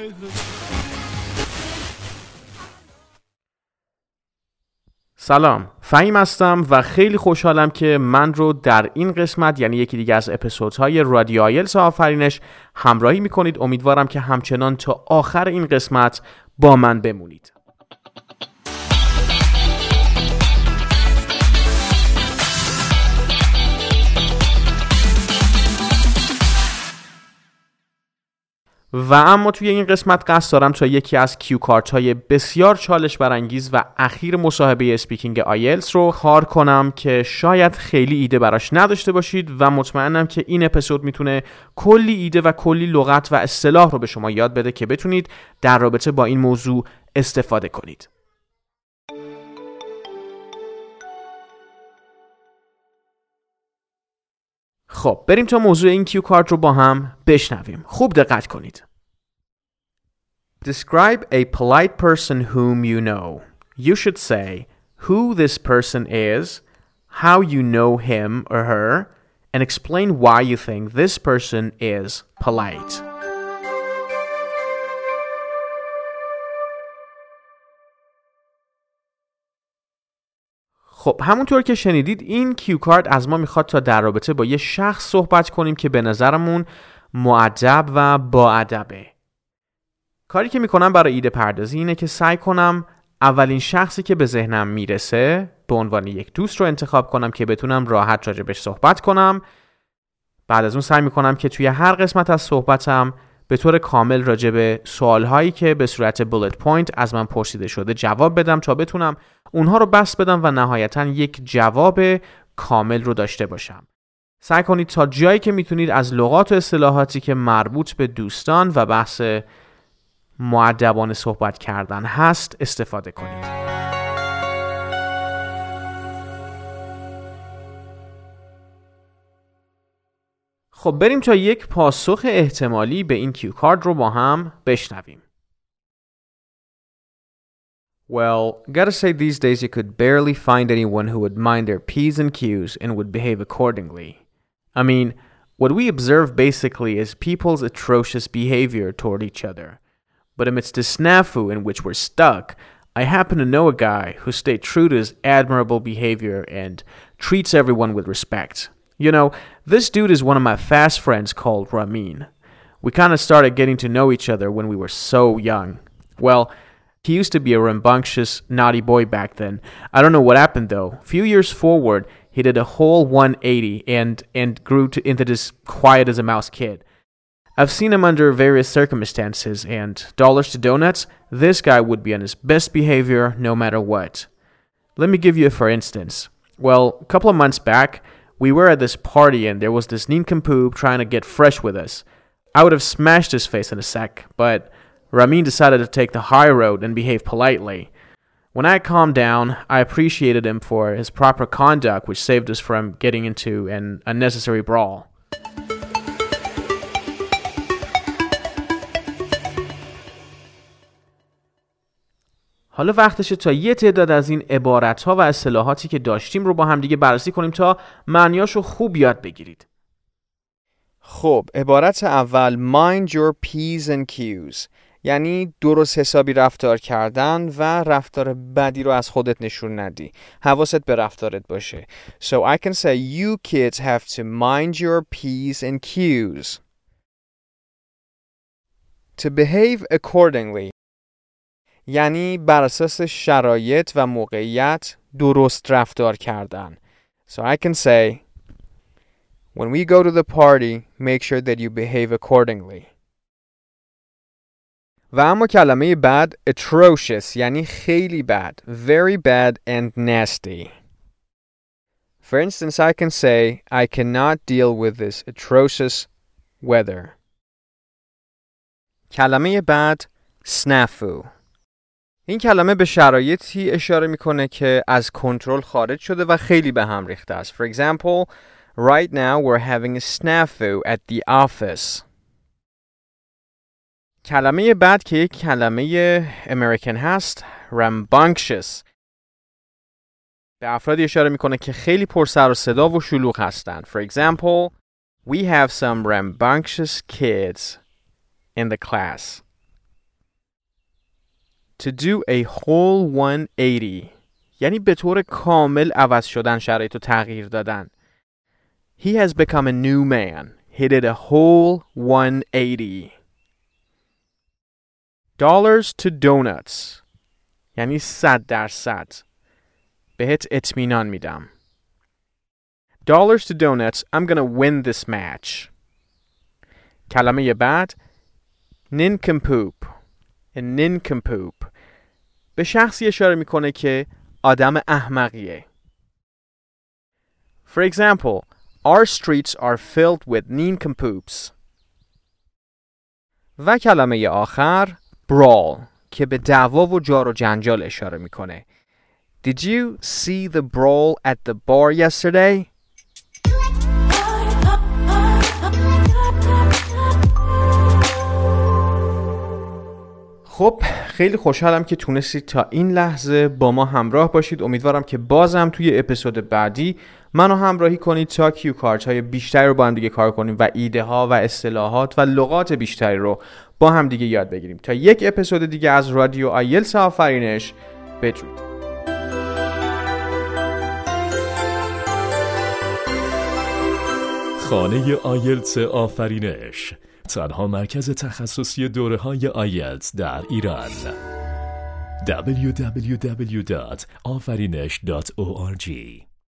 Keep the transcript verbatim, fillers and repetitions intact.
سلام، فهیم هستم و خیلی خوشحالم که من رو در این قسمت، یعنی یکی دیگه از اپیزودهای رادیو آیلتس آفرینش همراهی میکنید. امیدوارم که همچنان تا آخر این قسمت با من بمونید. و اما توی این قسمت قصد دارم تا یکی از کیو کارت های بسیار چالش برانگیز و اخیر مصاحبه اسپیکینگ آیلتس رو کار کنم که شاید خیلی ایده براش نداشته باشید و مطمئنم که این اپیزود میتونه کلی ایده و کلی لغت و اصطلاح رو به شما یاد بده که بتونید در رابطه با این موضوع استفاده کنید. خب بریم تا موضوع این کیو کارت رو با هم بشنویم. خوب دقت کنید. Describe a polite person whom you know. You should say who this person is, how you know him or her, and explain why you think this person is polite. خب همونطور که شنیدید این کیو کارت از ما میخواد تا در رابطه با یه شخص صحبت کنیم که به نظرمون مؤدب و با ادبه. کاری که میکنم برای ایده پردازی اینه که سعی کنم اولین شخصی که به ذهنم میرسه به عنوان یک دوست رو انتخاب کنم که بتونم راحت راجبش صحبت کنم. بعد از اون سعی میکنم که توی هر قسمت از صحبتم به طور کامل راجب سوالهایی که به صورت بولت پوینت از من پرسیده شده جواب بدم تا بتونم اونها رو بس بدم و نهایتاً یک جواب کامل رو داشته باشم. سعی کنید تا جایی که میتونید از لغات و اصطلاحاتی که مربوط به دوستان و بحث مؤدبانه صحبت کردن هست استفاده کنید. خب بریم تا یک پاسخ احتمالی به این کیو کارت رو با هم بشنویم. Well, gotta say these days you could barely find anyone who would mind their P's and Q's and would behave accordingly. I mean, what we observe basically is people's atrocious behavior toward each other. But amidst the snafu in which we're stuck, I happen to know a guy who stayed true to his admirable behavior and treats everyone with respect. You know, this dude is one of my fast friends called Ramin. We kind of started getting to know each other when we were so young. Well, he used to be a rambunctious, naughty boy back then. I don't know what happened though. A few years forward, he did a whole one eighty and, and grew to, into this quiet as a mouse kid. I've seen him under various circumstances, and dollars to donuts, this guy would be on his best behavior no matter what. Let me give you a for instance. Well, a couple of months back, we were at this party and there was this nincompoop trying to get fresh with us. I would have smashed his face in a sec, but Ramin decided to take the high road and behave politely. When I calmed down, I appreciated him for his proper conduct, which saved us from getting into an unnecessary brawl. حالا وقتشه تا یه تعداد از این عبارت‌ها و اصطلاحاتی که داشتیم رو با هم دیگه بررسی کنیم تا معنیاشو خوب یاد بگیرید. خب عبارت اول mind your P's and Q's یعنی درست حسابی رفتار کردن و رفتار بدی رو از خودت نشون ندی. حواست به رفتارت باشه. So I can say you kids have to mind your P's and Q's. To behave accordingly یعنی بر اساس شرایط و موقعیت درست رفتار کردن. So I can say when we go to the party, make sure that you behave accordingly. و اما کلمه بد atrocious یعنی خیلی بد. Very bad and nasty. For instance, I can say I cannot deal with this atrocious weather. کلمه بد snafu. این کلمه به شرایطی اشاره میکنه که از کنترل خارج شده و خیلی به هم ریخته است. For example, right now we're having a snafu at the office. کلمه بعد که یک کلمه امریکن هست rambunctious به افرادی اشاره میکنه که خیلی پر سر و صدا و شلوغ هستند. For example, we have some rambunctious kids in the class. To do a whole one eighty. یعنی به طور کامل عوض شدن، شرایط رو تغییر دادن. He has become a new man. He did a whole one eighty. Dollars to donuts. یعنی صد درصد. بهت اطمینان میدم. Dollars to donuts. I'm gonna win this match. کلمه بعد nincompoop. A nincompoop. به شخصی اشاره میکنه که آدم احمقیه. For example, our streets are filled with nincompoops. و کلمه آخر brawl که به دعوا و جار و جنجال اشاره میکنه. Did you see the brawl at the bar yesterday? خب خیلی خوشحالم که تونستید تا این لحظه با ما همراه باشید. امیدوارم که بازم توی اپیزود بعدی منو همراهی کنید تا کیو کارت های بیشتری رو با هم دیگه کار کنیم و ایده ها و اصطلاحات و لغات بیشتری رو با هم دیگه یاد بگیریم. تا یک اپیزود دیگه از رادیو آیلتس آفرینش، بدرود. خانه آیلتس آفرینش، تنها مرکز تخصصی دوره‌های آیلتس در ایران. دبلیو دبلیو دبلیو دات آفرینش دات او آر جی